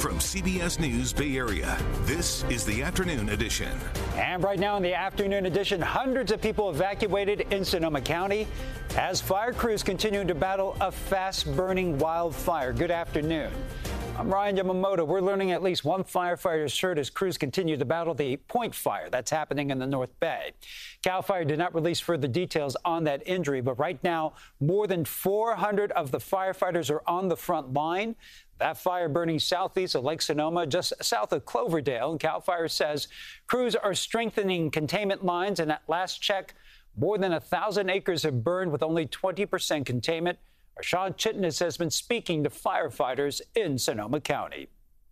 From CBS News Bay Area, this is the Afternoon Edition. And right now in the Afternoon Edition, hundreds of people evacuated in Sonoma County as fire crews continue to battle a fast-burning wildfire. Good afternoon. I'm Ryan Yamamoto. We're learning at least one firefighter is hurt as crews continue to battle the Point Fire that's happening in the North Bay. CAL FIRE did not release further details on that injury, but right now, more than 400 of the firefighters are on the front line. That fire burning southeast of Lake Sonoma, just south of Cloverdale. And CAL FIRE says crews are strengthening containment lines. And at last check, more than 1,000 acres have burned with only 20% containment. Sean Chitnis has been speaking to firefighters in Sonoma County.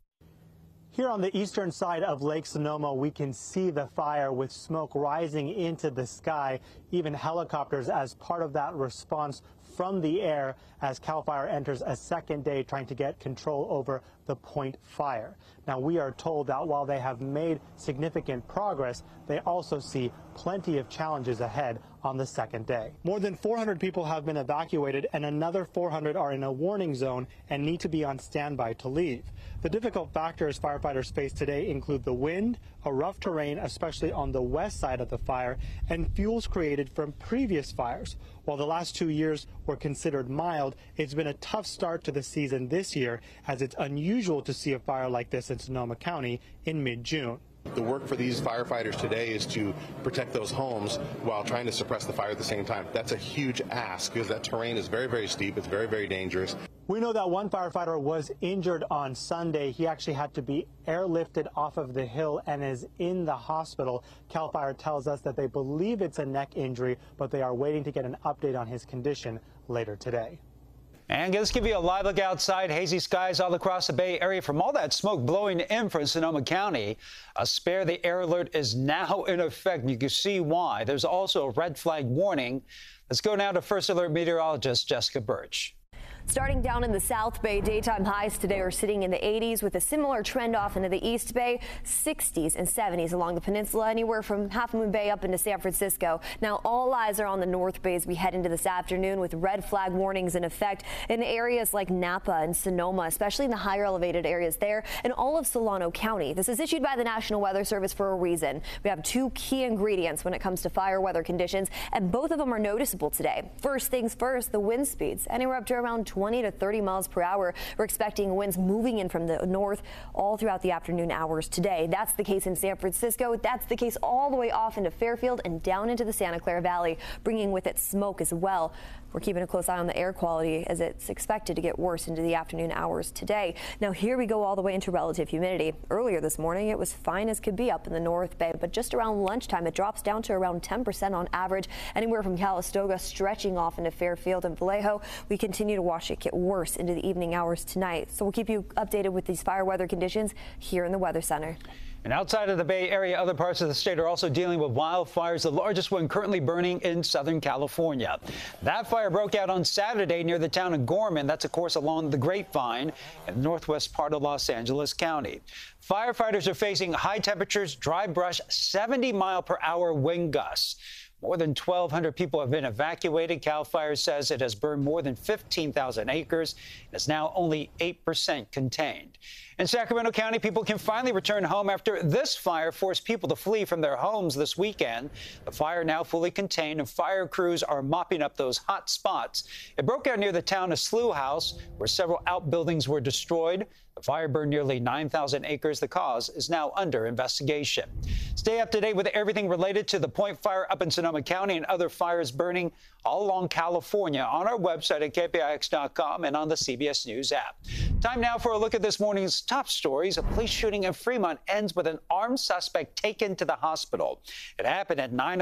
Here on the eastern side of Lake Sonoma, we can see the fire with smoke rising into the sky, even helicopters as part of that response from the air as CAL FIRE enters a second day trying to get control over the Point Fire. Now, we are told that while they have made significant progress, they also see plenty of challenges ahead on the second day. More than 400 people have been evacuated and another 400 are in a warning zone and need to be on standby to leave. The difficult factors firefighters face today include the wind, a rough terrain, especially on the west side of the fire, and fuels created from previous fires. While the last 2 years were considered mild, it's been a tough start to the season this year, as it's unusual to see a fire like this in Sonoma County in mid-June. The work for these firefighters today is to protect those homes while trying to suppress the fire at the same time. That's a huge ask because that terrain is very, very steep. It's very, very dangerous. We know that one firefighter was injured on Sunday. He actually had to be airlifted off of the hill and is in the hospital. CAL FIRE tells us that they believe it's a neck injury, but they are waiting to get an update on his condition later today. And let's give you a live look outside. Hazy skies all across the Bay Area from all that smoke blowing in from Sonoma County. A spare the air alert is now in effect. You can see why. There's also a red flag warning. Let's go now to First Alert meteorologist Jessica Birch. Starting down in the South Bay, daytime highs today are sitting in the 80s with a similar trend off into the East Bay, 60s and 70s along the peninsula, anywhere from Half Moon Bay up into San Francisco. Now, all eyes are on the North Bay as we head into this afternoon with red flag warnings in effect in areas like Napa and Sonoma, especially in the higher elevated areas there, and all of Solano County. This is issued by the National Weather Service for a reason. We have two key ingredients when it comes to fire weather conditions, and both of them are noticeable today. First things first, the wind speeds, anywhere up to around 20 to 30 miles per hour. We're expecting winds moving in from the north all throughout the afternoon hours today. That's the case in San Francisco. That's the case all the way off into Fairfield and down into the Santa Clara Valley, bringing with it smoke as well. We're keeping a close eye on the air quality as it's expected to get worse into the afternoon hours today. Now, here we go all the way into relative humidity. Earlier this morning, it was fine as could be up in the North Bay, but just around lunchtime, it drops down to around 10% on average, anywhere from Calistoga stretching off into Fairfield and Vallejo. We continue to watch it get worse into the evening hours tonight. So we'll keep you updated with these fire weather conditions here in the Weather Center. And outside of the Bay Area, other parts of the state are also dealing with wildfires, the largest one currently burning in Southern California. That fire broke out on Saturday near the town of Gorman. That's, of course, along the Grapevine in the northwest part of Los Angeles County. Firefighters are facing high temperatures, dry brush, 70-mile-per-hour wind gusts. More than 1,200 people have been evacuated. CAL FIRE says it has burned more than 15,000 acres and is now only 8% contained. In Sacramento County, people can finally return home after this fire forced people to flee from their homes this weekend. The fire now fully contained, and fire crews are mopping up those hot spots. It broke out near the town of Slough House, where several outbuildings were destroyed. The fire burned nearly 9,000 acres. The cause is now under investigation. Stay up to date with everything related to the Point Fire up in Sonoma County and other fires burning all along California on our website at KPIX.com and on the CBS News app. Time now for a look at this morning's top stories. A police shooting in Fremont ends with an armed suspect taken to the hospital. It happened at 9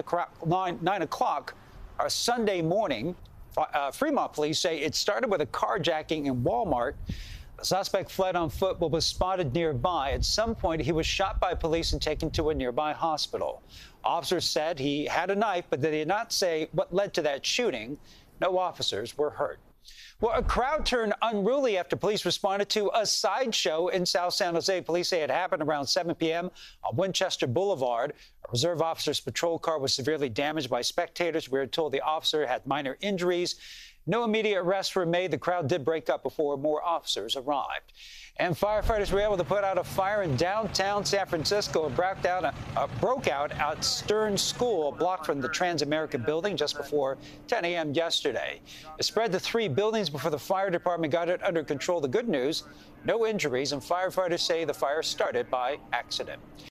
o'clock Sunday morning. Fremont police say it started with a carjacking in Walmart. The suspect fled on foot but was spotted nearby. At some point, he was shot by police and taken to a nearby hospital. Officers said he had a knife, but they did not say what led to that shooting. No officers were hurt. Well, a crowd turned unruly after police responded to a sideshow in South San Jose. Police say it happened around 7 p.m. on Winchester Boulevard. A reserve officer's patrol car was severely damaged by spectators. We are told the officer had minor injuries. No immediate arrests were made. The crowd did break up before more officers arrived. And firefighters were able to put out a fire in downtown San Francisco. It broke out at Stern School, a block from the Transamerica building just before 10 a.m. yesterday. It spread to 3 buildings before the fire department got it under control. The good news, no injuries, and firefighters say the fire started by accident.